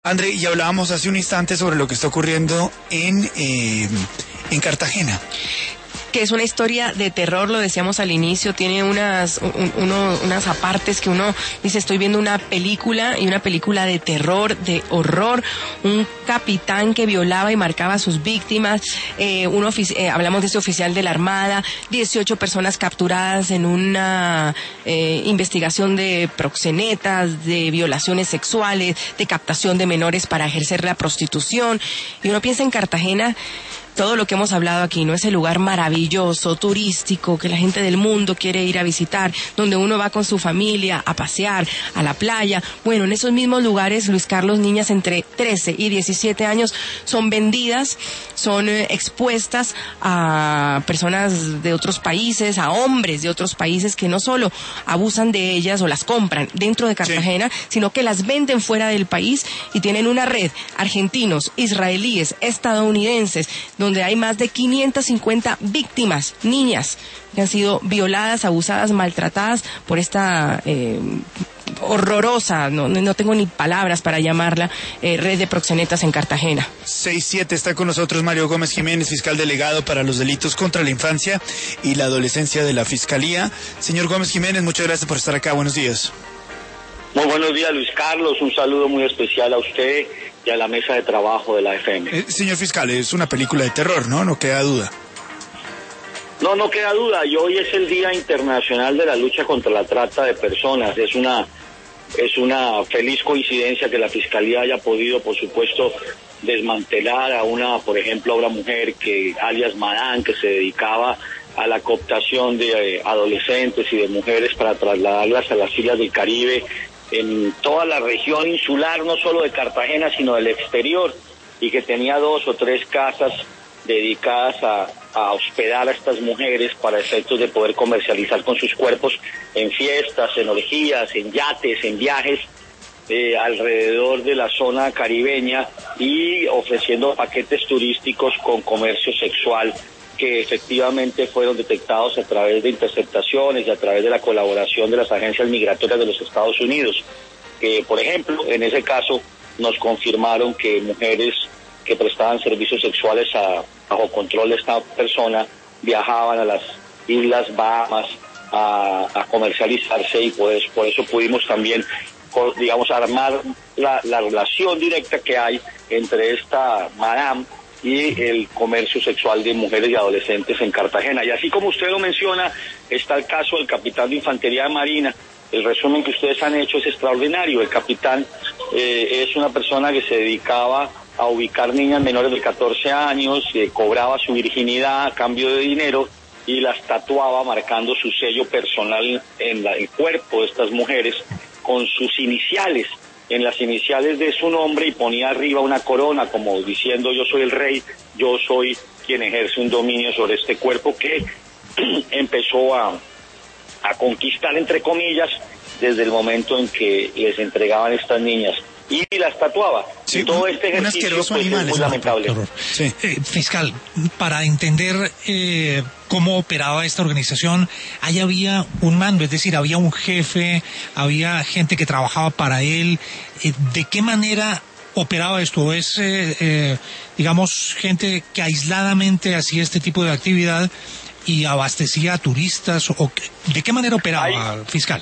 André, y hablábamos hace un instante sobre lo que está ocurriendo en Cartagena. Que es una historia de terror, lo decíamos al inicio, tiene unas apartes que uno dice, estoy viendo una película, y una película de terror, de horror, un capitán que violaba y marcaba a sus víctimas, hablamos de ese oficial de la Armada, 18 personas capturadas en una investigación de proxenetas, de violaciones sexuales, de captación de menores para ejercer la prostitución, y uno piensa en Cartagena, todo lo que hemos hablado aquí, ¿no? Ese lugar maravilloso, turístico, que la gente del mundo quiere ir a visitar, donde uno va con su familia a pasear, a la playa. Bueno, en esos mismos lugares, Luis Carlos, niñas entre 13 y 17 años son vendidas, son expuestas a personas de otros países, a hombres de otros países que no solo abusan de ellas o las compran dentro de Cartagena, sí, sino que las venden fuera del país y tienen una red, argentinos, israelíes, estadounidenses, donde hay más de 550 víctimas, niñas, que han sido violadas, abusadas, maltratadas por esta horrorosa, no tengo ni palabras para llamarla, red de proxenetas en Cartagena. 6-7 está con nosotros Mario Gómez Jiménez, fiscal delegado para los delitos contra la infancia y la adolescencia de la Fiscalía. Señor Gómez Jiménez, muchas gracias por estar acá, buenos días. Muy buenos días, Luis Carlos, un saludo muy especial a usted y a la mesa de trabajo de la FM. Señor fiscal, es una película de terror, ¿no? No queda duda. No queda duda, y hoy es el Día Internacional de la Lucha contra la Trata de Personas. Es una feliz coincidencia que la Fiscalía haya podido, por supuesto, desmantelar por ejemplo, a una mujer alias Madame, que se dedicaba a la cooptación de adolescentes y de mujeres para trasladarlas a las islas del Caribe, en toda la región insular, no solo de Cartagena, sino del exterior, y que tenía 2 o 3 casas dedicadas a hospedar a estas mujeres para efectos de poder comercializar con sus cuerpos en fiestas, en orgías, en yates, en viajes alrededor de la zona caribeña, y ofreciendo paquetes turísticos con comercio sexual, que efectivamente fueron detectados a través de interceptaciones y a través de la colaboración de las agencias migratorias de los Estados Unidos. Por ejemplo, en ese caso nos confirmaron que mujeres que prestaban servicios sexuales bajo control de esta persona viajaban a las Islas Bahamas a comercializarse, y pues por eso pudimos también, digamos, armar la relación directa que hay entre esta Madame y el comercio sexual de mujeres y adolescentes en Cartagena. Y así como usted lo menciona, está el caso del capitán de Infantería de Marina. El resumen que ustedes han hecho es extraordinario. El capitán es una persona que se dedicaba a ubicar niñas menores de 14 años, cobraba su virginidad a cambio de dinero y las tatuaba marcando su sello personal en el cuerpo de estas mujeres con sus iniciales, en las iniciales de su nombre, y ponía arriba una corona como diciendo: yo soy el rey, yo soy quien ejerce un dominio sobre este cuerpo, que empezó a conquistar, entre comillas, desde el momento en que les entregaban estas niñas y las tatuaba. Sí, todo este ejercicio pues, es muy lamentable. Sí. Fiscal, para entender cómo operaba esta organización, ahí había un mando, es decir, había un jefe, había gente que trabajaba para él. ¿De qué manera operaba esto? ¿Es, digamos, gente que aisladamente hacía este tipo de actividad y abastecía a turistas? ¿O de qué manera operaba, fiscal?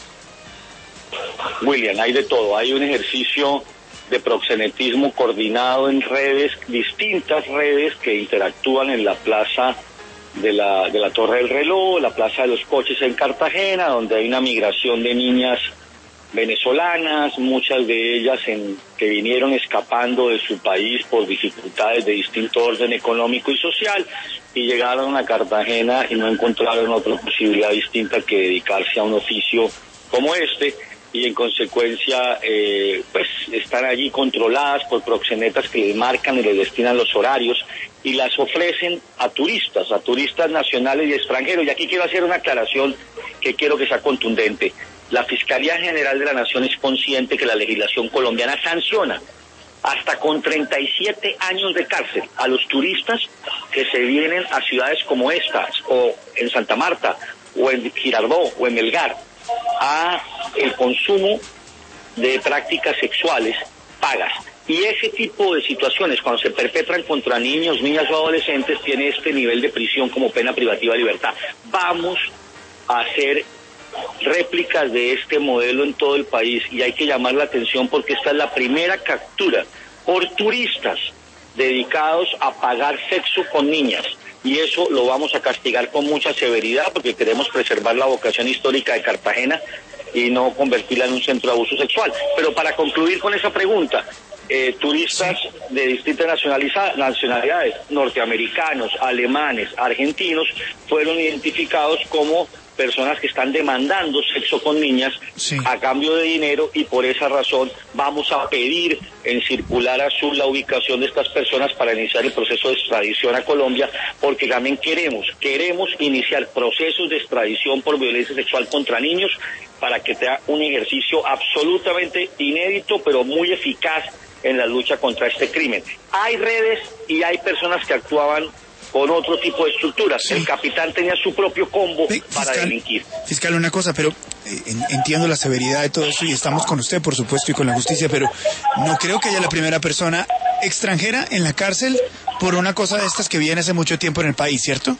William, hay de todo. Hay un ejercicio de proxenetismo coordinado en redes, distintas redes que interactúan en la plaza de la Torre del Reloj, la Plaza de los Coches en Cartagena, donde hay una migración de niñas venezolanas, muchas de ellas que vinieron escapando de su país por dificultades de distinto orden económico y social, y llegaron a Cartagena y no encontraron otra posibilidad distinta que dedicarse a un oficio como este, y en consecuencia pues están allí controladas por proxenetas que les marcan y les destinan los horarios y las ofrecen a turistas nacionales y extranjeros. Y aquí quiero hacer una aclaración que quiero que sea contundente. La Fiscalía General de la Nación es consciente que la legislación colombiana sanciona hasta con 37 años de cárcel a los turistas que se vienen a ciudades como estas, o en Santa Marta, o en Girardot, o en Melgar, a el consumo de prácticas sexuales pagas. Y ese tipo de situaciones, cuando se perpetran contra niños, niñas o adolescentes, tiene este nivel de prisión como pena privativa de libertad. Vamos a hacer réplicas de este modelo en todo el país, y hay que llamar la atención porque esta es la primera captura por turistas dedicados a pagar sexo con niñas, y eso lo vamos a castigar con mucha severidad porque queremos preservar la vocación histórica de Cartagena y no convertirla en un centro de abuso sexual. Pero para concluir con esa pregunta, turistas de distintas nacionalidades, norteamericanos, alemanes, argentinos, fueron identificados como personas que están demandando sexo con niñas a cambio de dinero, y por esa razón vamos a pedir en Circular Azul la ubicación de estas personas para iniciar el proceso de extradición a Colombia, porque también queremos iniciar procesos de extradición por violencia sexual contra niños para que sea un ejercicio absolutamente inédito pero muy eficaz en la lucha contra este crimen. Hay redes y hay personas que actuaban con otro tipo de estructuras. El capitán tenía su propio combo para delinquir. Fiscal, una cosa, pero entiendo la severidad de todo eso y estamos con usted, por supuesto, y con la justicia, pero no creo que haya la primera persona extranjera en la cárcel por una cosa de estas que viene hace mucho tiempo en el país, ¿cierto?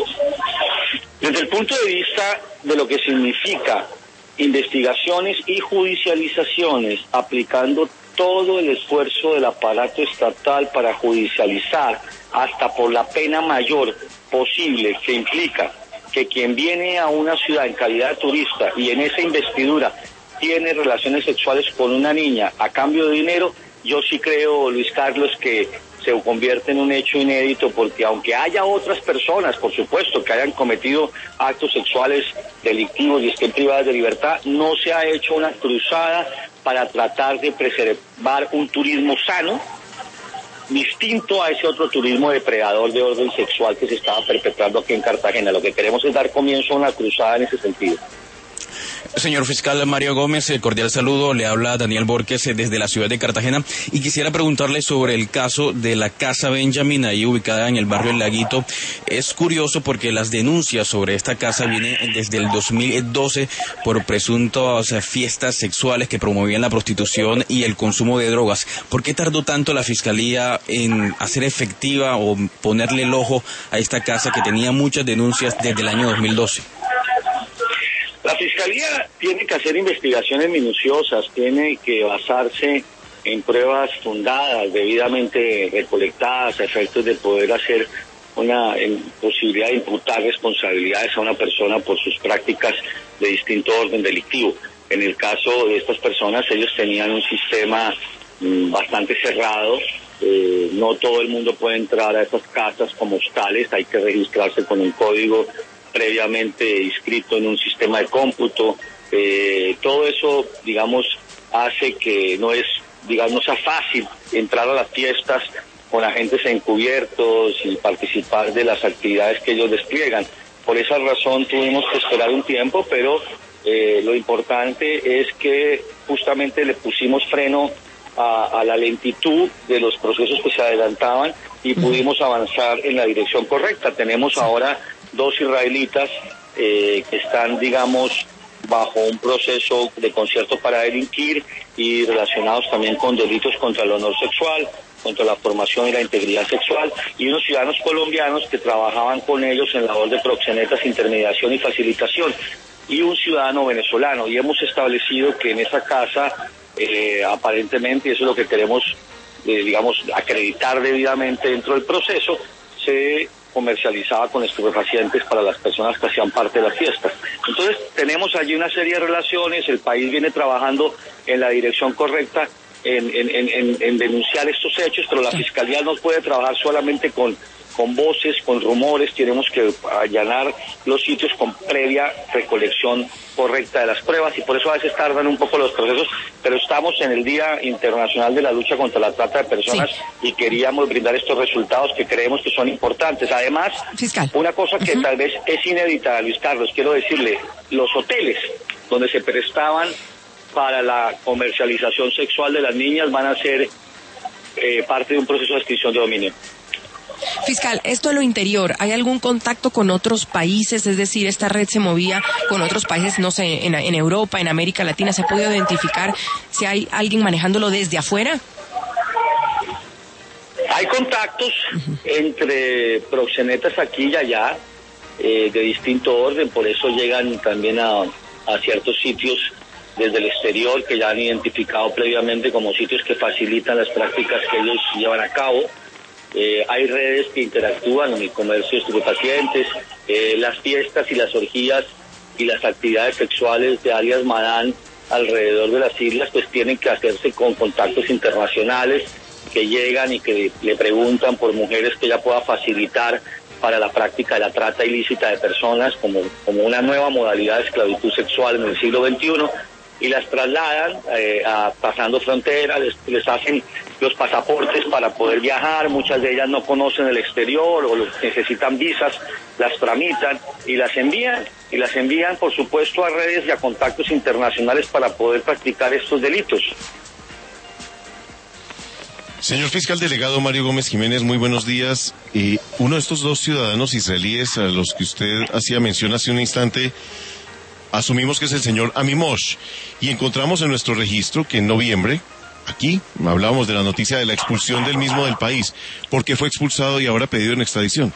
Desde el punto de vista de lo que significa investigaciones y judicializaciones, aplicando todo el esfuerzo del aparato estatal para judicializar hasta por la pena mayor posible, que implica que quien viene a una ciudad en calidad de turista y en esa investidura tiene relaciones sexuales con una niña a cambio de dinero, yo sí creo, Luis Carlos, que se convierte en un hecho inédito, porque aunque haya otras personas, por supuesto, que hayan cometido actos sexuales delictivos y estén privadas de libertad, no se ha hecho una cruzada para tratar de preservar un turismo sano, distinto a ese otro turismo depredador de orden sexual que se estaba perpetrando aquí en Cartagena. Lo que queremos es dar comienzo a una cruzada en ese sentido. Señor fiscal Mario Gómez, cordial saludo, le habla Daniel Borges desde la ciudad de Cartagena, y quisiera preguntarle sobre el caso de la Casa Benjamin, ahí ubicada en el barrio El Laguito. Es curioso porque las denuncias sobre esta casa vienen desde el 2012 por presuntas fiestas sexuales que promovían la prostitución y el consumo de drogas. ¿Por qué tardó tanto la Fiscalía en hacer efectiva o ponerle el ojo a esta casa que tenía muchas denuncias desde el año 2012? La Fiscalía tiene que hacer investigaciones minuciosas, tiene que basarse en pruebas fundadas, debidamente recolectadas, a efectos de poder hacer una posibilidad de imputar responsabilidades a una persona por sus prácticas de distinto orden delictivo. En el caso de estas personas, ellos tenían un sistema bastante cerrado. No todo el mundo puede entrar a estas casas como hostales, hay que registrarse con un código previamente inscrito en un sistema de cómputo. Todo eso, digamos, hace que no sea fácil entrar a las fiestas con agentes encubiertos y participar de las actividades que ellos despliegan. Por esa razón tuvimos que esperar un tiempo, pero lo importante es que justamente le pusimos freno a la lentitud de los procesos que se adelantaban y pudimos avanzar en la dirección correcta. Tenemos ahora 2 israelitas que están, digamos, bajo un proceso de concierto para delinquir y relacionados también con delitos contra el honor sexual, contra la formación y la integridad sexual, y unos ciudadanos colombianos que trabajaban con ellos en labor de proxenetas, intermediación y facilitación, y un ciudadano venezolano. Y hemos establecido que en esa casa, aparentemente, y eso es lo que queremos, digamos, acreditar debidamente dentro del proceso, se comercializaba con estupefacientes para las personas que hacían parte de las fiestas. Entonces tenemos allí una serie de relaciones, el país viene trabajando en la dirección correcta en denunciar estos hechos, pero la Fiscalía no puede trabajar solamente con voces, con rumores. Tenemos que allanar los sitios con previa recolección correcta de las pruebas, y por eso a veces tardan un poco los procesos, pero estamos en el Día Internacional de la Lucha contra la Trata de Personas y queríamos brindar estos resultados que creemos que son importantes. Además, fiscal, una cosa que tal vez es inédita, Luis Carlos, quiero decirle, los hoteles donde se prestaban para la comercialización sexual de las niñas van a ser parte de un proceso de extinción de dominio. Fiscal, esto en lo interior, ¿hay algún contacto con otros países? Es decir, esta red se movía con otros países, no sé, en Europa, en América Latina. ¿Se ha podido identificar si hay alguien manejándolo desde afuera? Hay contactos entre proxenetas aquí y allá, de distinto orden, por eso llegan también a ciertos sitios desde el exterior que ya han identificado previamente como sitios que facilitan las prácticas que ellos llevan a cabo. Hay redes que interactúan en el comercio de estupefacientes, las fiestas y las orgías y las actividades sexuales de Arias Madán alrededor de las islas pues tienen que hacerse con contactos internacionales que llegan y que le preguntan por mujeres que ella pueda facilitar para la práctica de la trata ilícita de personas como una nueva modalidad de esclavitud sexual en el siglo XXI, y las trasladan pasando fronteras, les hacen los pasaportes para poder viajar. Muchas de ellas no conocen el exterior o necesitan visas, las tramitan y las envían por supuesto a redes y a contactos internacionales para poder practicar estos delitos. Señor fiscal delegado Mario Gómez Jiménez, muy buenos días. Uno de estos dos ciudadanos israelíes a los que usted hacía mención hace un instante, asumimos que es el señor Amimosh, y encontramos en nuestro registro que en noviembre, aquí, hablábamos de la noticia de la expulsión del mismo del país. ¿Por qué fue expulsado y ahora pedido en extradición?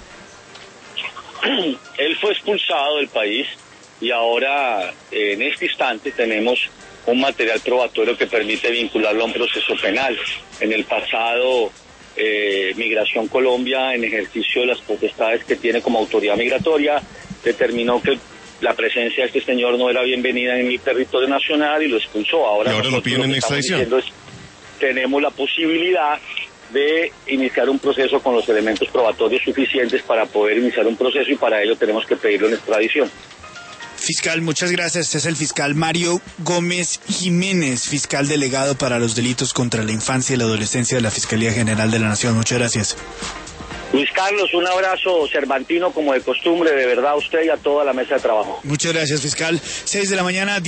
Él fue expulsado del país y ahora, en este instante, tenemos un material probatorio que permite vincularlo a un proceso penal. En el pasado, Migración Colombia, en ejercicio de las potestades que tiene como autoridad migratoria, determinó que la presencia de este señor no era bienvenida en el territorio nacional y lo expulsó. Ahora lo piden en extradición. Tenemos la posibilidad de iniciar un proceso con los elementos probatorios suficientes para poder iniciar un proceso, y para ello tenemos que pedirlo en extradición. Fiscal, muchas gracias. Este es el fiscal Mario Gómez Jiménez, fiscal delegado para los delitos contra la infancia y la adolescencia de la Fiscalía General de la Nación. Muchas gracias. Luis Carlos, un abrazo cervantino como de costumbre, de verdad, a usted y a toda la mesa de trabajo. Muchas gracias, fiscal. 6 de la mañana.